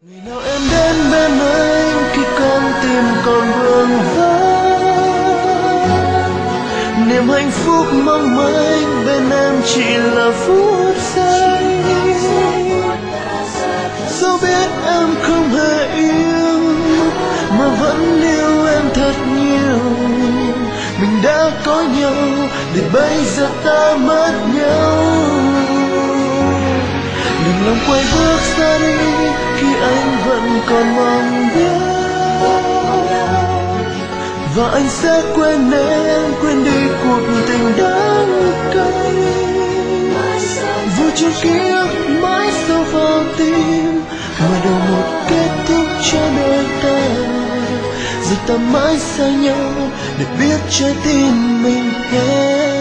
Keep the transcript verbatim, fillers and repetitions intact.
Ngày nào em đến bên anh khi con tim còn vương vấn, niềm hạnh phúc mong manh bên em chỉ là phút giây. Dẫu biết em không hề yêu mà vẫn yêu em thật nhiều, mình đã có nhau để bây giờ ta mất nhau. Đừng lòng quay bước ra đi khi anh vẫn còn mong nhớ, và anh sẽ quên em, quên đi cuộc tình đắng cay. Vui trong ký ức mãi sâu vào tim, mở đầu một kết thúc cho đôi ta. Giờ ta mãi xa nhau để biết trái tim mình hết.